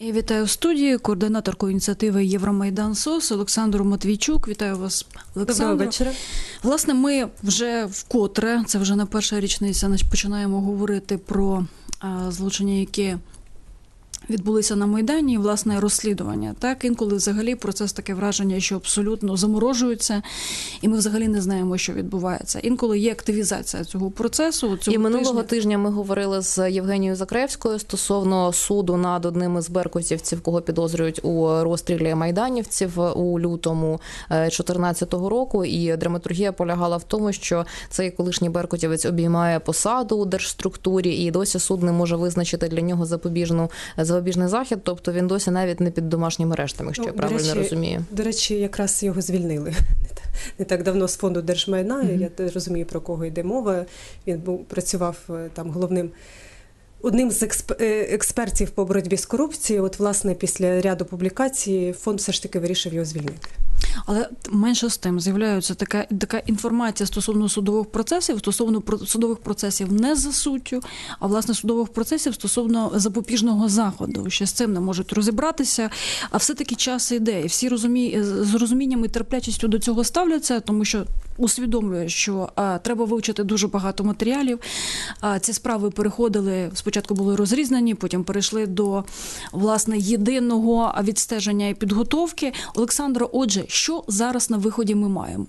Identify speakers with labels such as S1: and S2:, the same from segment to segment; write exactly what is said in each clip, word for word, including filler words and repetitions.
S1: Я вітаю в студії координаторку ініціативи Євромайдан СОС Олександру Матвійчук. Вітаю вас, Олександро.
S2: Доброго вечора.
S1: Власне, ми вже вкотре, це вже не перша річниця, починаємо говорити про а, злочини, які відбулися на Майдані, і, власне, розслідування. Так, інколи взагалі процес таке враження, що абсолютно заморожується, і ми взагалі не знаємо, що відбувається. Інколи є активізація цього процесу. Цього
S2: і минулого
S1: тижня...
S2: тижня ми говорили з Євгенією Закревською стосовно суду над одним із беркутівців, кого підозрюють у розстрілі майданівців у лютому дві тисячі чотирнадцятого року. І драматургія полягала в тому, що цей колишній беркутівець обіймає посаду у держструктурі, і досі суд не може визначити для нього запобіжну запобіжний захід, тобто він досі навіть не під домашнім арештом, якщо ну, я правильно
S3: речі,
S2: розумію.
S3: До речі, якраз його звільнили не так давно з фонду держмайна, mm-hmm. я розумію, про кого йде мова. Він був, працював там головним, одним з експертів по боротьбі з корупцією. От, власне, після ряду публікацій фонд все ж таки вирішив його звільнити.
S1: Але менше з тим з'являється така, така інформація стосовно судових процесів, стосовно судових процесів не за суттю, а, власне, судових процесів стосовно запобіжного заходу. Ще з цим не можуть розібратися, а все-таки час іде. І всі розумі... з розумінням і терплячістю до цього ставляться, тому що усвідомлює, що а, треба вивчити дуже багато матеріалів. А, ці справи переходили, спочатку були розрізнені, потім перейшли до, власне, єдиного відстеження і підготовки. Олександро, отже, що зараз на виході ми маємо?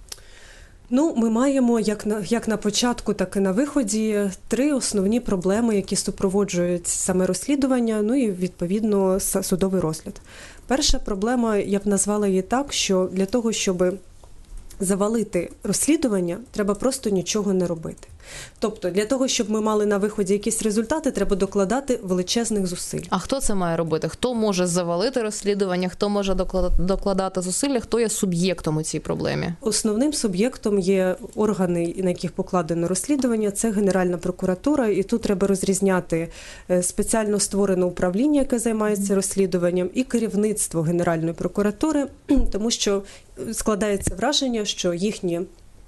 S3: Ну, ми маємо, як на, як на початку, так і на виході, три основні проблеми, які супроводжують саме розслідування, ну і, відповідно, судовий розгляд. Перша проблема, я б назвала її так, що для того, щоб завалити розслідування, треба просто нічого не робити. Тобто, для того, щоб ми мали на виході якісь результати, треба докладати величезних зусиль.
S2: А хто це має робити? Хто може завалити розслідування, хто може докладати зусилля, хто є суб'єктом у цій проблемі?
S3: Основним суб'єктом є органи, на яких покладено розслідування, це Генеральна прокуратура, і тут треба розрізняти спеціально створене управління, яке займається розслідуванням, і керівництво Генеральної прокуратури, тому що складається враження, що їхні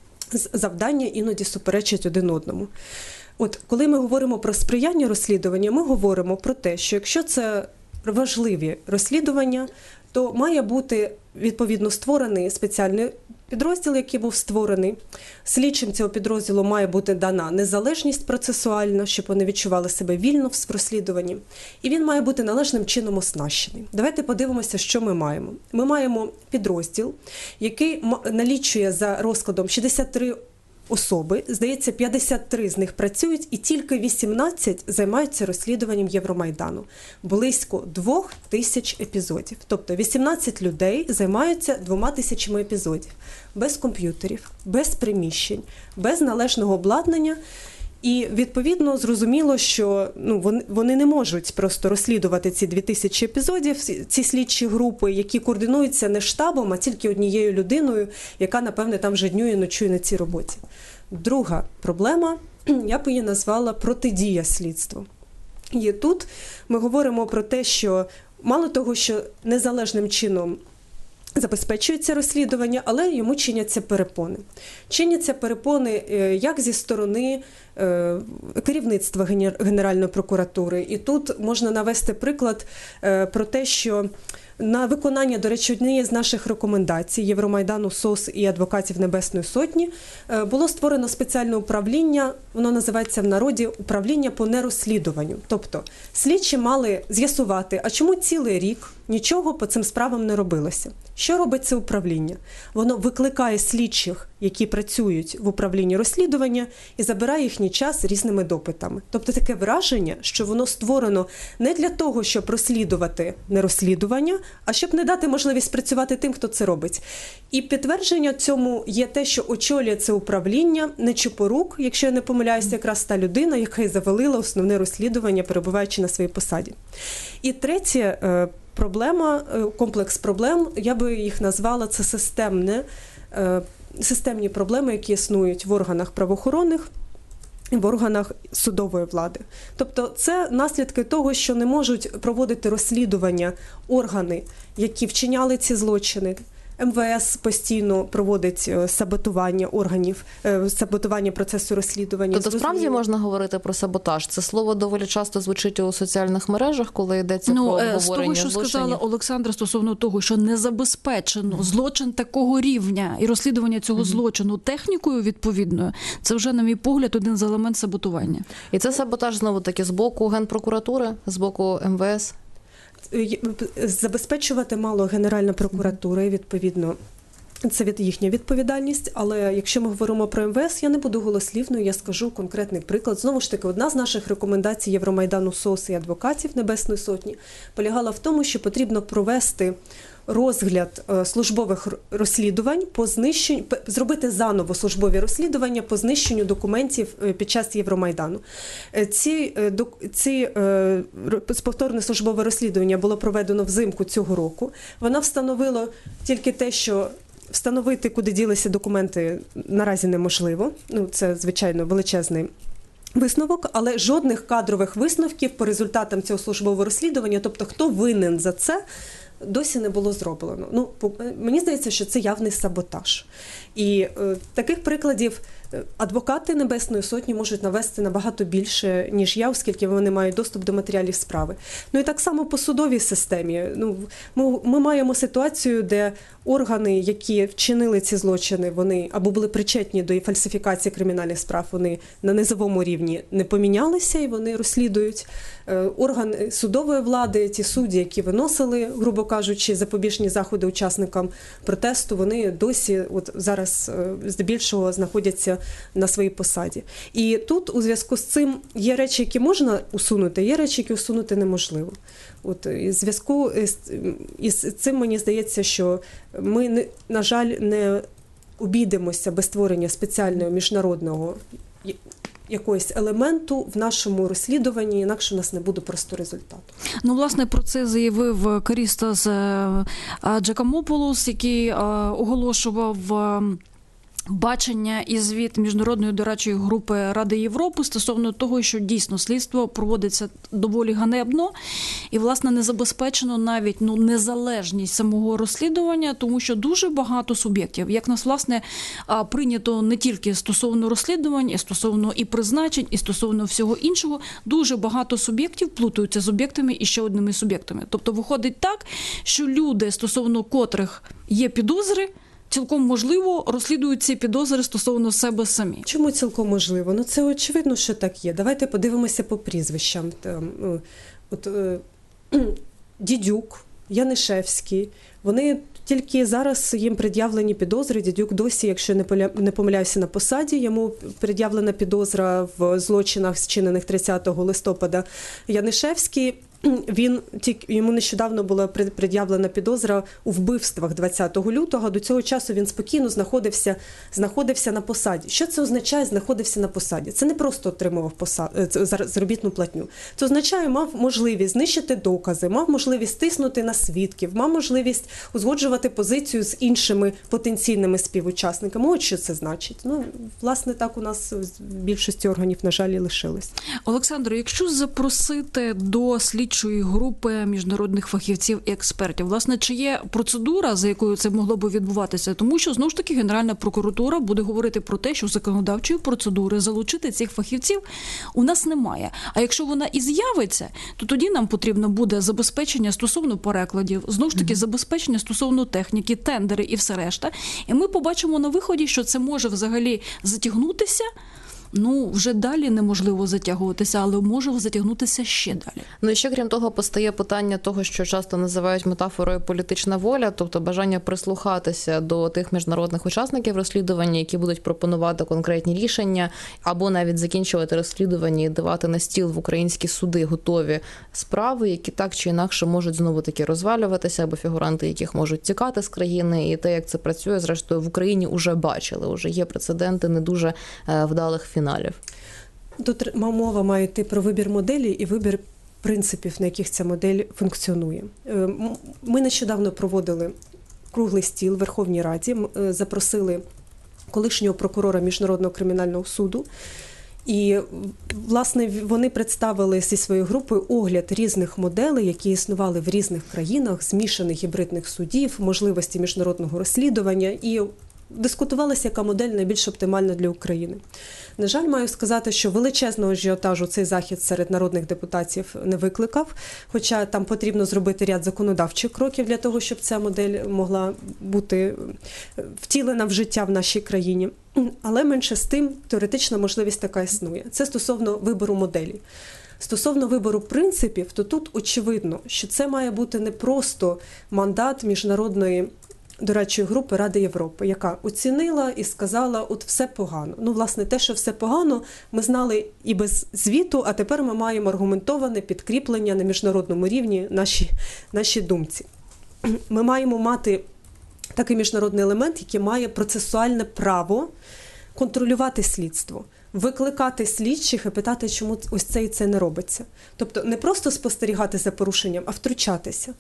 S3: завдання іноді суперечать один одному. От, коли ми говоримо про сприяння розслідування, ми говоримо про те, що якщо це важливі розслідування, то має бути, відповідно, створений спеціальний підрозділ, який був створений. Слідчим цього підрозділу має бути дана незалежність процесуальна, щоб вони відчували себе вільно в розслідуванні. І він має бути належним чином оснащений. Давайте подивимося, що ми маємо. Ми маємо підрозділ, який налічує за розкладом шістдесят три особи, здається, п'ятдесят три з них працюють, і тільки вісімнадцять займаються розслідуванням Євромайдану. Близько двох тисяч епізодів. Тобто вісімнадцять людей займаються двома тисячами епізодів. Без комп'ютерів, без приміщень, без належного обладнання. І, відповідно, зрозуміло, що ну, вони, вони не можуть просто розслідувати ці дві тисячі епізодів, ці слідчі групи, які координуються не штабом, а тільки однією людиною, яка, напевне, там вже днює і ночує на цій роботі. Друга проблема, я б її назвала протидія слідству. І тут ми говоримо про те, що мало того, що незалежним чином забезпечується розслідування, але йому чиняться перепони. Чиняться перепони як зі сторони керівництва Генеральної прокуратури. І тут можна навести приклад про те, що на виконання, до речі, однієї з наших рекомендацій Євромайдану СОС і адвокатів Небесної Сотні було створено спеціальне управління, воно називається в народі управління по нерозслідуванню. Тобто слідчі мали з'ясувати, а чому цілий рік нічого по цим справам не робилося. Що робить це управління? Воно викликає слідчих, які працюють в управлінні розслідування, і забирає їхній час різними допитами. Тобто таке враження, що воно створено не для того, щоб розслідувати нерозслідування, а щоб не дати можливість працювати тим, хто це робить. І підтвердження цьому є те, що очолює це управління Нечипорук, якщо я не помиляюся, якраз та людина, яка і завалила основне розслідування, перебуваючи на своїй посаді. І третє проблема, комплекс проблем, я би їх назвала, це системне, системні проблеми, які існують в органах правоохоронних, в органах судової влади. Тобто це наслідки того, що не можуть проводити розслідування органи, які вчиняли ці злочини, Ем Ве Ес постійно проводить саботування органів, саботування процесу розслідування.
S2: Тобто справді можна говорити про саботаж? Це слово доволі часто звучить у соціальних мережах, коли йдеться
S1: ну,
S2: про
S1: обговорення
S2: обговорення
S1: з того, що
S2: злочинів.
S1: сказала Олександра стосовно того, що не забезпечено злочин такого рівня і розслідування цього mm-hmm. злочину технікою відповідною, це вже, на мій погляд, один з елементів саботування.
S2: І це саботаж, знову-таки, з боку Генпрокуратури, з боку Ем Ве Ес?
S3: Забезпечувати мало Генеральна прокуратура і, відповідно, це від їхня відповідальність, але якщо ми говоримо про Ем Ве Ес, я не буду голослівною, я скажу конкретний приклад. Знову ж таки, одна з наших рекомендацій Євромайдану СОС і адвокатів Небесної Сотні полягала в тому, що потрібно провести розгляд службових розслідувань по знищенню, зробити заново службові розслідування по знищенню документів під час Євромайдану. Ці, ці повторне службове розслідування було проведено взимку цього року. Воно встановило тільки те, що встановити, куди ділися документи, наразі неможливо. Ну, це, звичайно, величезний висновок, але жодних кадрових висновків по результатам цього службового розслідування, тобто хто винен за це, досі не було зроблено. Ну, мені здається, що це явний саботаж. І е, таких прикладів адвокати Небесної Сотні можуть навести набагато більше, ніж я, оскільки вони мають доступ до матеріалів справи. Ну і так само по судовій системі. Ну, ми, ми маємо ситуацію, де органи, які вчинили ці злочини, вони або були причетні до фальсифікації кримінальних справ, вони на низовому рівні не помінялися і вони розслідують. Органи судової влади, ті судді, які виносили, грубо кажучи, запобіжні заходи учасникам протесту, вони досі от зараз здебільшого знаходяться на своїй посаді. І тут у зв'язку з цим є речі, які можна усунути, є речі, які усунути неможливо. От і в зв'язку з, із цим мені здається, що ми, на жаль, не обійдемося без створення спеціального міжнародного якогось елементу в нашому розслідуванні, інакше у нас не буде просто результату.
S1: Ну, власне, про це заявив Карістас Джакамополос, який оголошував бачення і звіт Міжнародної дорадчої групи Ради Європи стосовно того, що дійсно слідство проводиться доволі ганебно і, власне, не забезпечено навіть ну, незалежність самого розслідування, тому що дуже багато суб'єктів, як нас, власне, прийнято не тільки стосовно розслідувань, і стосовно і призначень, і стосовно всього іншого, дуже багато суб'єктів плутаються з об'єктами і ще одними суб'єктами. Тобто виходить так, що люди, стосовно котрих є підозри, цілком можливо розслідують ці підозри стосовно себе самі.
S3: Чому цілком можливо? Ну це очевидно, що так є. Давайте подивимося по прізвищам. Там, от, е, Дідюк, Янишевський, вони тільки зараз їм пред'явлені підозри. Дідюк досі, якщо не помиляюся, на посаді, йому пред'явлена підозра в злочинах, зчинених тридцятого листопада. Янишевський, він тільки йому нещодавно була пред'явлена підозра у вбивствах двадцятого лютого. До цього часу він спокійно знаходився, знаходився на посаді. Що це означає знаходився на посаді? Це не просто отримував посад, заробітну платню. Це означає, мав можливість знищити докази, мав можливість тиснути на свідків, мав можливість узгоджувати позицію з іншими потенційними співучасниками. От що це значить. Ну, власне, так у нас в більшості органів, на жаль, і лишилось.
S1: Олександро, якщо запросити до слідчої групи міжнародних фахівців і експертів, власне, чи є процедура, за якою це могло би відбуватися? Тому що, знову ж таки, Генеральна прокуратура буде говорити про те, що законодавчої процедури залучити цих фахівців у нас немає. А якщо вона і з'явиться, то тоді нам потрібно буде забезпечення стосовно перекладів, знову ж таки, забезпечення стосовно техніки, тендери і все решта. І ми побачимо на виході, що це може взагалі затягнутися. Ну, вже далі неможливо затягуватися, але може затягнутися ще далі.
S2: Ну і ще, крім того, постає питання того, що часто називають метафорою політична воля, тобто бажання прислухатися до тих міжнародних учасників розслідування, які будуть пропонувати конкретні рішення, або навіть закінчувати розслідування і давати на стіл в українські суди готові справи, які так чи інакше можуть знову-таки розвалюватися, або фігуранти, яких можуть тікати з країни. І те, як це працює, зрештою, в Україні вже бачили, вже є прецеденти не дуже вдалих фінансів. Фіналів.
S3: Тут мова має йти про вибір моделі і вибір принципів, на яких ця модель функціонує. Ми нещодавно проводили круглий стіл в Верховній Раді, запросили колишнього прокурора Міжнародного кримінального суду І, власне, вони представили зі своєю групою огляд різних моделей, які існували в різних країнах, змішаних гібридних судів, можливості міжнародного розслідування, і дискутувалося, яка модель найбільш оптимальна для України. На жаль, маю сказати, що величезного ажіотажу цей захід серед народних депутатів не викликав, хоча там потрібно зробити ряд законодавчих кроків для того, щоб ця модель могла бути втілена в життя в нашій країні. Але менше з тим, теоретична можливість така існує. Це стосовно вибору моделі. Стосовно вибору принципів, то тут очевидно, що це має бути не просто мандат міжнародної дорадчої групи Ради Європи, яка оцінила і сказала, от все погано. Ну, власне, те, що все погано, ми знали і без звіту, а тепер ми маємо аргументоване підкріплення на міжнародному рівні нашій, нашій думці. Ми маємо мати такий міжнародний елемент, який має процесуальне право контролювати слідство, викликати слідчих і питати, чому ось це і це не робиться. Тобто не просто спостерігати за порушенням, а втручатися.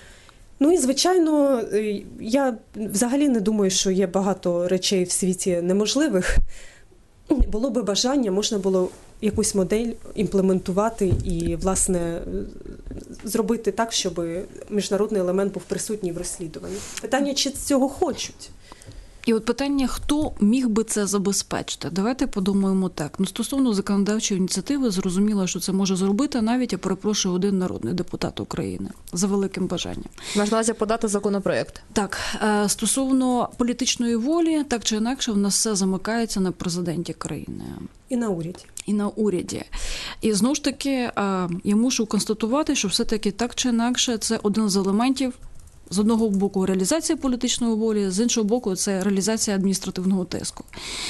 S3: Ну і, звичайно, я взагалі не думаю, що є багато речей в світі неможливих. Було би бажання, можна було якусь модель імплементувати і, власне, зробити так, щоб міжнародний елемент був присутній в розслідуванні. Питання, чи цього хочуть?
S1: І от питання, хто міг би це забезпечити? Давайте подумаємо так. Ну, стосовно законодавчої ініціативи, зрозуміло, що це може зробити навіть, я перепрошую, один народний депутат України за великим бажанням.
S2: Можна на увазі подати законопроект.
S1: Так, стосовно політичної волі, так чи інакше, в нас все замикається на президенті країни.
S3: І на уряді.
S1: І на уряді. І знову ж таки, я мушу констатувати, що все-таки так чи інакше це один з елементів, з одного боку, реалізація політичної волі, з іншого боку, це реалізація адміністративного тиску.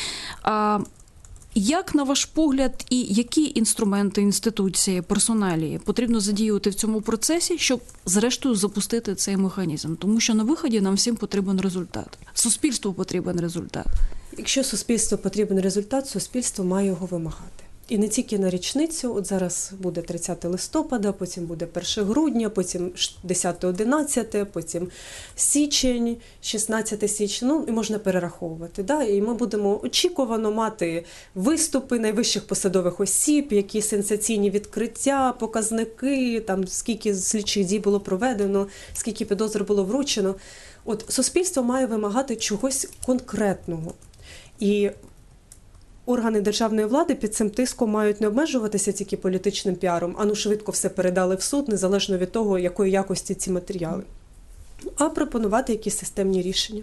S1: А як, на ваш погляд, і які інструменти, інституції, персоналії потрібно задіювати в цьому процесі, щоб, зрештою, запустити цей механізм? Тому що на виході нам всім потрібен результат. Суспільству потрібен результат.
S3: Якщо суспільству потрібен результат, суспільство має його вимагати. І не тільки на річницю, от зараз буде тридцяте листопада, потім буде перше грудня, потім десяте одинадцяте, потім січень, шістнадцяте січня, ну і можна перераховувати. Да? І ми будемо очікувано мати виступи найвищих посадових осіб, які сенсаційні відкриття, показники, там скільки слідчих дій було проведено, скільки підозр було вручено. От суспільство має вимагати чогось конкретного. І органи державної влади під цим тиском мають не обмежуватися тільки політичним піаром, а ну швидко все передали в суд, незалежно від того, якої якості ці матеріали, а пропонувати якісь системні рішення.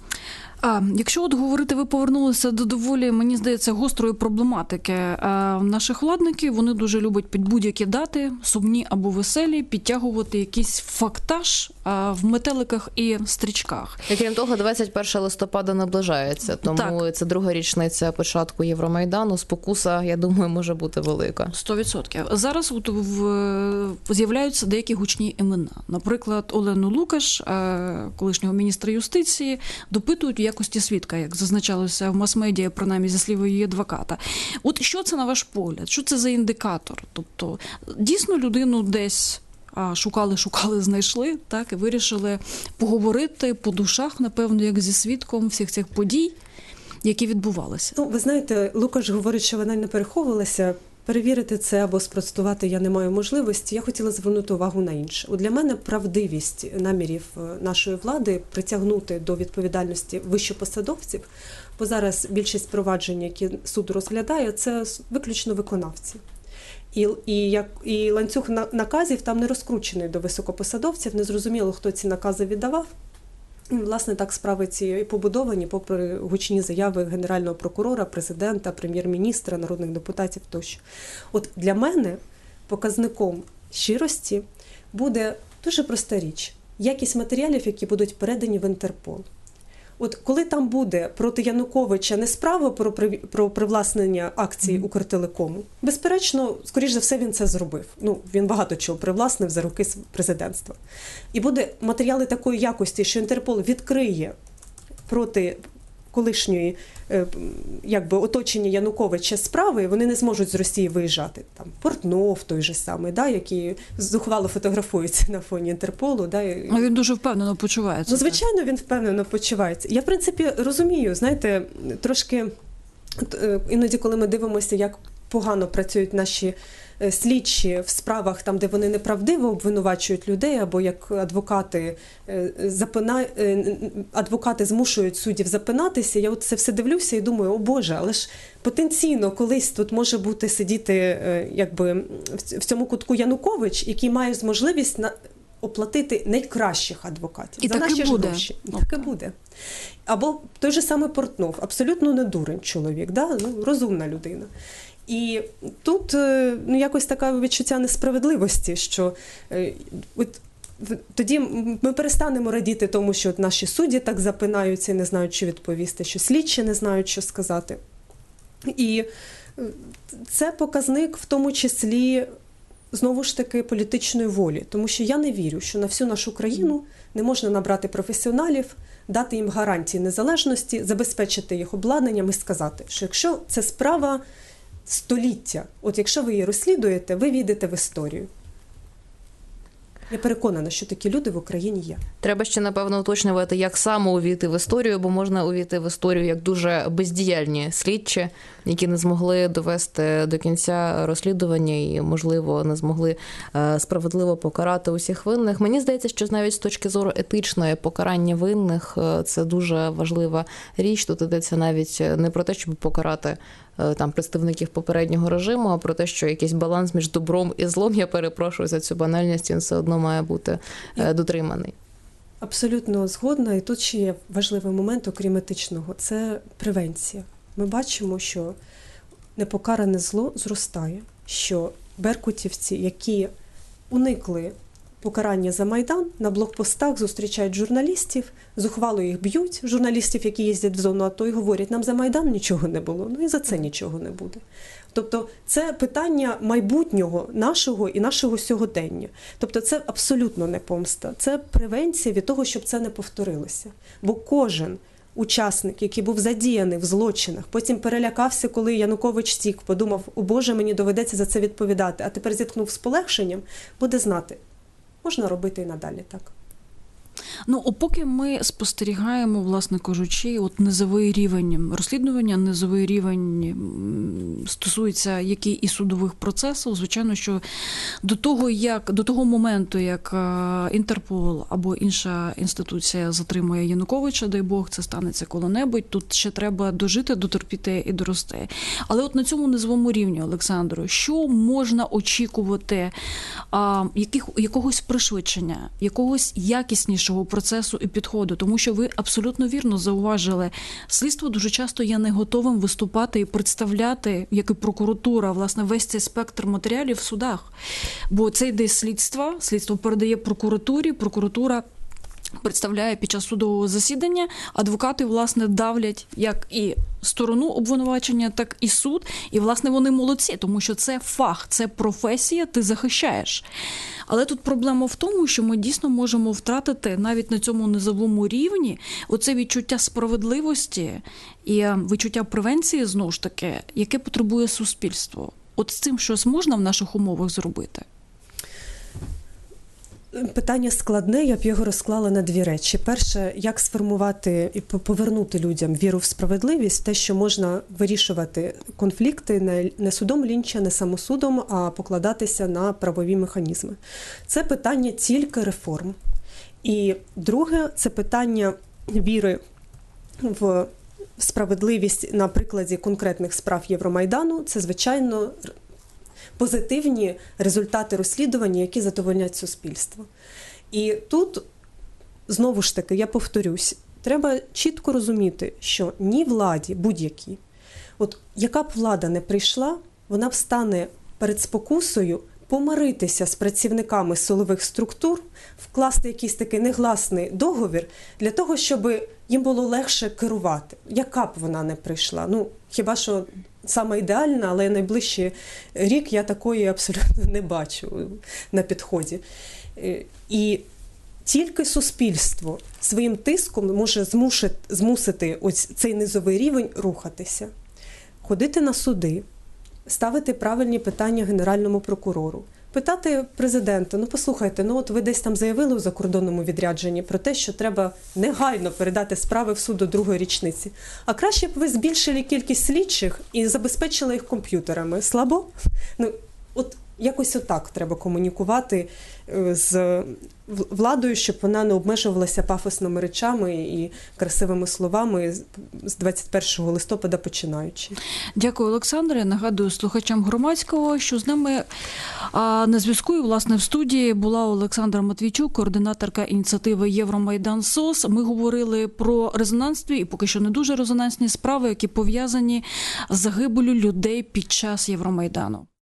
S1: А якщо от говорити, ви повернулися до доволі, мені здається, гострої проблематики. А наших владників, вони дуже люблять під будь-які дати, сумні або веселі, підтягувати якийсь фактаж а, в метеликах і стрічках.
S2: І крім того, двадцять перше листопада наближається, тому так. Це друга річниця початку Євромайдану. Спокуса, я думаю, може бути велика.
S1: Сто відсотків. Зараз от в, з'являються деякі гучні імена. Наприклад, Олену Лукаш, колишнього міністра юстиції, допитують в якості свідка, як зазначалося в мас-медіа, принаймні, зі слів її адвоката. От що це, на ваш погляд? Що це за індикатор? Тобто, дійсно, людину десь шукали, шукали, знайшли, так, і вирішили поговорити по душах, напевно, як зі свідком всіх цих подій, які відбувалися.
S3: Ну, ви знаєте, Лукаш говорить, що вона не переховувалася. Перевірити це або спростувати я не маю можливості. Я хотіла звернути увагу на інше. От для мене правдивість намірів нашої влади притягнути до відповідальності вищепосадовців, бо зараз більшість проваджень, які суд розглядає, це виключно виконавці. І, і, як, і ланцюг наказів там не розкручений до високопосадовців, не зрозуміло, хто ці накази віддавав. І, власне, так справи ці і побудовані, попри гучні заяви Генерального прокурора, президента, прем'єр-міністра, народних депутатів тощо. От для мене показником щирості буде дуже проста річ – якість матеріалів, які будуть передані в Інтерпол. От коли там буде проти Януковича не справа про, про привласнення акцій mm. Укртелекому, безперечно, скоріш за все, він це зробив. Ну, він багато чого привласнив за роки президентства. І буде матеріали такої якості, що Інтерпол відкриє проти колишньої якби, оточення Януковича справи, вони не зможуть з Росії виїжджати. Там Портнов той же самий, да, який зухвало фотографується на фоні Інтерполу. Да, і...
S1: А він дуже впевнено почувається.
S3: Ну, звичайно, він впевнено почувається. Я, в принципі, розумію, знаєте, трошки іноді, коли ми дивимося, як погано працюють наші слідчі в справах, там, де вони неправдиво обвинувачують людей, або як адвокати, запина... адвокати змушують суддів запинатися. Я от це все дивлюся і думаю, о Боже, але ж потенційно колись тут може бути сидіти якби, в цьому кутку Янукович, який має можливість на... оплатити найкращих адвокатів.
S1: І
S3: за
S1: так
S3: наші
S1: і буде.
S3: Гроші. І так і буде. Або той же самий Портнов, абсолютно не дурень чоловік, да? Ну, розумна людина. І тут ну, якось таке відчуття несправедливості, що е, от, тоді ми перестанемо радіти тому, що от наші судді так запинаються і не знають, що відповісти, що слідчі не знають, що сказати. І це показник в тому числі, знову ж таки, політичної волі. Тому що я не вірю, що на всю нашу країну не можна набрати професіоналів, дати їм гарантії незалежності, забезпечити їх обладнанням і сказати, що якщо це справа століття, от якщо ви її розслідуєте, ви війдете в історію. Я переконана, що такі люди в Україні є.
S2: Треба ще, напевно, уточнювати, як саме увійти в історію, бо можна увійти в історію як дуже бездіяльні слідчі, які не змогли довести до кінця розслідування і, можливо, не змогли справедливо покарати усіх винних. Мені здається, що навіть з точки зору етичної покарання винних – це дуже важлива річ. Тут йдеться навіть не про те, щоб покарати там представників попереднього режиму, а про те, що якийсь баланс між добром і злом, я перепрошую за цю банальність, він все одно має бути дотриманий.
S3: Абсолютно згодна. І тут ще є важливий момент, окрім етичного, це превенція. Ми бачимо, що непокаране зло зростає, що беркутівці, які уникли покарання за Майдан, на блокпостах зустрічають журналістів, зухвало їх б'ють, журналістів, які їздять в зону АТО, і говорять, нам за Майдан нічого не було, ну і за це нічого не буде. Тобто це питання майбутнього нашого і нашого сьогодення. Тобто це абсолютно не помста, це превенція від того, щоб це не повторилося. Бо кожен учасник, який був задіяний в злочинах, потім перелякався, коли Янукович тік, подумав, о Боже, мені доведеться за це відповідати, а тепер зіткнув з полегшенням, буде знати, можна робити і надалі так.
S1: Ну, поки ми спостерігаємо, власне кажучи, от низовий рівень розслідування, низовий рівень стосується який і судових процесів, звичайно, що до того, як, до того моменту, як Інтерпол або інша інституція затримує Януковича, дай Бог, це станеться коли-небудь, тут ще треба дожити, дотерпіти і дорости. Але от на цьому низовому рівні, Олександру, що можна очікувати а, яких, якогось пришвидшення, якогось якіснішого процесу і підходу, тому що ви абсолютно вірно зауважили, слідство дуже часто є не готовим виступати і представляти, як і прокуратура, власне, весь цей спектр матеріалів в судах. Бо це йде слідство, слідство передає прокуратурі, прокуратура представляє під час судового засідання, адвокати, власне, давлять як і сторону обвинувачення, так і суд. І, власне, вони молодці, тому що це фах, це професія, ти захищаєш. Але тут проблема в тому, що ми дійсно можемо втратити навіть на цьому низовому рівні оце відчуття справедливості і відчуття превенції, знову ж таки, яке потребує суспільство. От з цим щось можна в наших умовах зробити?
S3: Питання складне, я б його розклала на дві речі. Перше, як сформувати і повернути людям віру в справедливість, те, що можна вирішувати конфлікти не судом Лінча, не самосудом, а покладатися на правові механізми. Це питання тільки реформ. І друге, це питання віри в справедливість на прикладі конкретних справ Євромайдану. Це, звичайно, позитивні результати розслідування, які задовольнять суспільство. І тут, знову ж таки, я повторюсь, треба чітко розуміти, що ні владі будь-якій, от яка б влада не прийшла, вона встане перед спокусою помиритися з працівниками силових структур, вкласти якийсь такий негласний договір для того, щоб їм було легше керувати. Яка б вона не прийшла? Ну, хіба що саме ідеальна, але найближчий рік я такої абсолютно не бачу на підході. І тільки суспільство своїм тиском може змусити, змусити ось цей низовий рівень рухатися. Ходити на суди, ставити правильні питання Генеральному прокурору, питати президента: ну послухайте, ну от ви десь там заявили у закордонному відрядженні про те, що треба негайно передати справи в суд до другої річниці. А краще б ви збільшили кількість слідчих і забезпечили їх комп'ютерами. Слабо? Ну, от якось отак треба комунікувати з владою, щоб вона не обмежувалася пафосними речами і красивими словами з двадцять першого листопада починаючи.
S1: Дякую, Олександре. Нагадую слухачам Громадського, що з нами а, на зв'язку і, власне, в студії була Олександра Матвійчук, координаторка ініціативи Євромайдан СОС. Ми говорили про резонансні і поки що не дуже резонансні справи, які пов'язані з загибеллю людей під час Євромайдану.